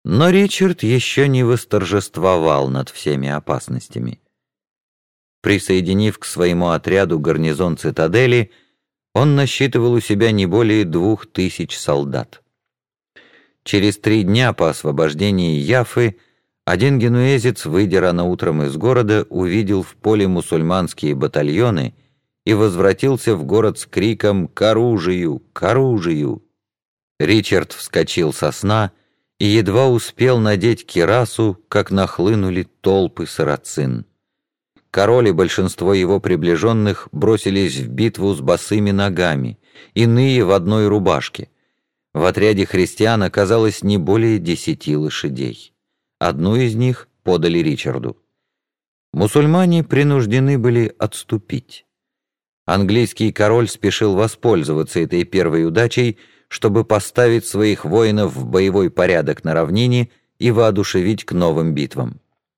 Но Ричард еще не восторжествовал над всеми опасностями. Присоединив к своему отряду гарнизон цитадели, он насчитывал у себя не более 2000 солдат. Через 3 дня по освобождении Яффы один генуэзец, выйдя рано утром из города, увидел в поле мусульманские батальоны и возвратился в город с криком «К оружию! К оружию!». Ричард вскочил со сна и едва успел надеть кирасу, как нахлынули толпы сарацин. Король и большинство его приближенных бросились в битву с босыми ногами, иные в одной рубашке. В отряде христиан оказалось не более 10 лошадей. Одну из них подали Ричарду. Мусульмане принуждены были отступить. Английский король спешил воспользоваться этой первой удачей, чтобы поставить своих воинов в боевой порядок на равнине и воодушевить к новым битвам.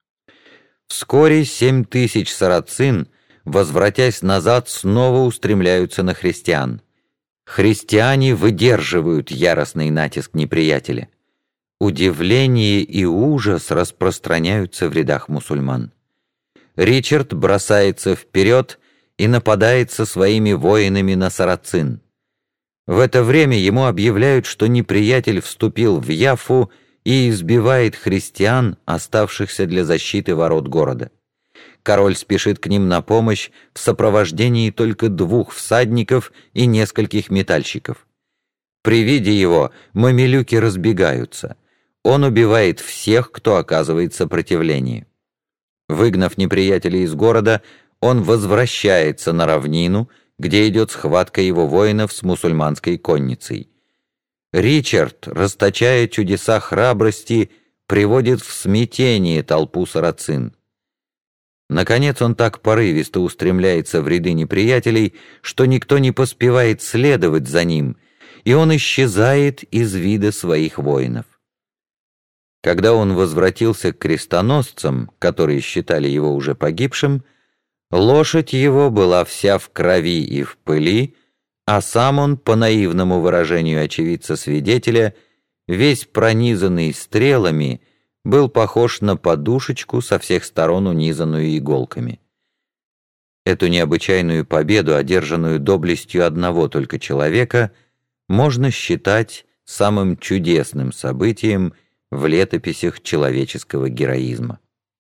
Вскоре 7000 сарацин, возвратясь назад, снова устремляются на христиан. Христиане выдерживают яростный натиск неприятеля. Удивление и ужас распространяются в рядах мусульман. Ричард бросается вперед и нападает со своими воинами на сарацин. В это время ему объявляют, что неприятель вступил в Яффу и избивает христиан, оставшихся для защиты ворот города. Король спешит к ним на помощь в сопровождении только 2 всадников и нескольких метальщиков. При виде его мамилюки разбегаются. Он убивает всех, кто оказывает сопротивление. Выгнав неприятелей из города, он возвращается на равнину, где идет схватка его воинов с мусульманской конницей. Ричард, расточая чудеса храбрости, приводит в смятение толпу сарацин. Наконец он так порывисто устремляется в ряды неприятелей, что никто не поспевает следовать за ним, и он исчезает из вида своих воинов. Когда он возвратился к крестоносцам, которые считали его уже погибшим, лошадь его была вся в крови и в пыли, а сам он, по наивному выражению очевидца-свидетеля, весь пронизанный стрелами, был похож на подушечку, со всех сторон унизанную иголками. Эту необычайную победу, одержанную доблестью одного только человека, можно считать самым чудесным событием в летописях человеческого героизма.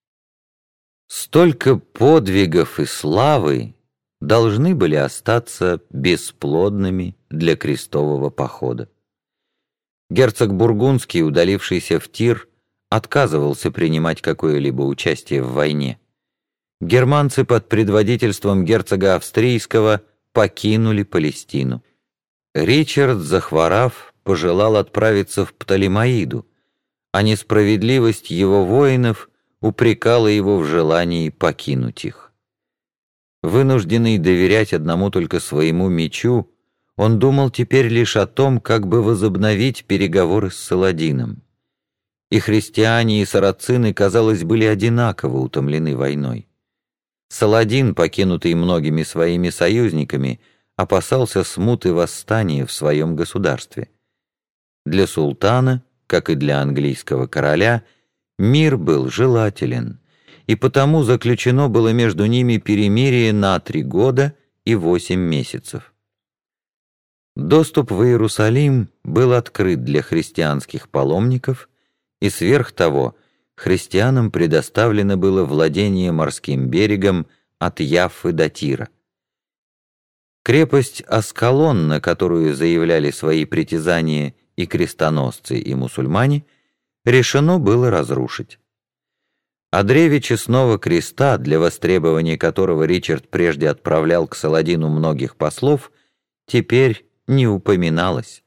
Столько подвигов и славы должны были остаться бесплодными для крестового похода. Герцог Бургундский, удалившийся в Тир, отказывался принимать какое-либо участие в войне. Германцы под предводительством герцога Австрийского покинули Палестину. Ричард, захворав, пожелал отправиться в Птолемаиду, а несправедливость его воинов упрекала его в желании покинуть их. Вынужденный доверять одному только своему мечу, он думал теперь лишь о том, как бы возобновить переговоры с Саладином. И христиане, и сарацины, казалось, были одинаково утомлены войной. Саладин, покинутый многими своими союзниками, опасался смут и восстания в своем государстве. Для султана, как и для английского короля, мир был желателен, и потому заключено было между ними перемирие на 3 года и 8 месяцев. Доступ в Иерусалим был открыт для христианских паломников, и сверх того христианам предоставлено было владение морским берегом от Яффы до Тира. Крепость Аскалон, на которую заявляли свои притязания и крестоносцы, и мусульмане, решено было разрушить. О древе честного креста, для востребования которого Ричард прежде отправлял к Саладину многих послов, теперь не упоминалось.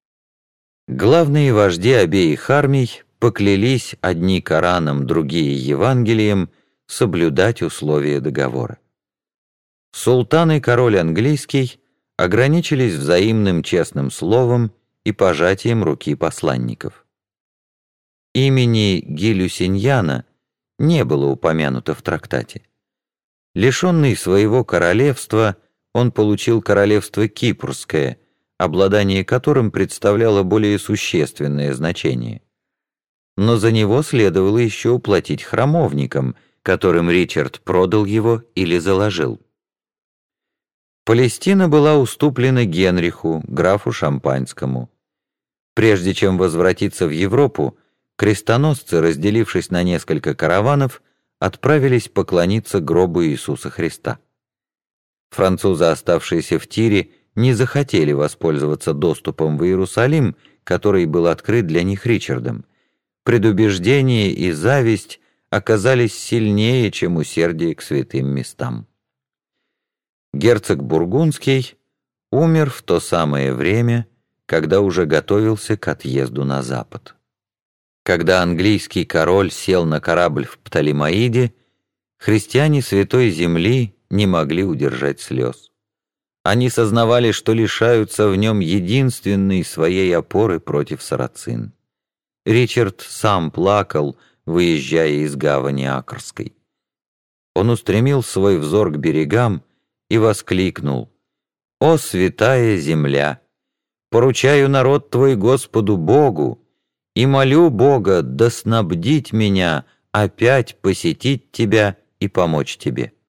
Главные вожди обеих армий поклялись, одни Кораном, другие Евангелием, соблюдать условия договора. Султан и король английский ограничились взаимным честным словом и пожатием руки посланников. Имени Ги-Люсиньяна не было упомянуто в трактате. Лишенный своего королевства, он получил королевство Кипрское, обладание которым представляло более существенное значение. но за него следовало еще уплатить храмовникам, которым Ричард продал его или заложил. Палестина была уступлена Генриху, графу Шампанскому. Прежде чем возвратиться в Европу, крестоносцы, разделившись на несколько караванов, отправились поклониться гробу Иисуса Христа. Французы, оставшиеся в Тире, не захотели воспользоваться доступом в Иерусалим, который был открыт для них Ричардом. Предубеждение и зависть оказались сильнее, чем усердие к святым местам. Герцог Бургундский умер в то самое время, когда уже готовился к отъезду на запад. Когда английский король сел на корабль в Птолемаиде, христиане Святой Земли не могли удержать слез. Они сознавали, что лишаются в нем единственной своей опоры против сарацин. Ричард сам плакал, выезжая из гавани Акрской. Он устремил свой взор к берегам и воскликнул: «О, святая земля! Поручаю народ твой Господу Богу и молю Бога да снабдить меня опять посетить тебя и помочь тебе».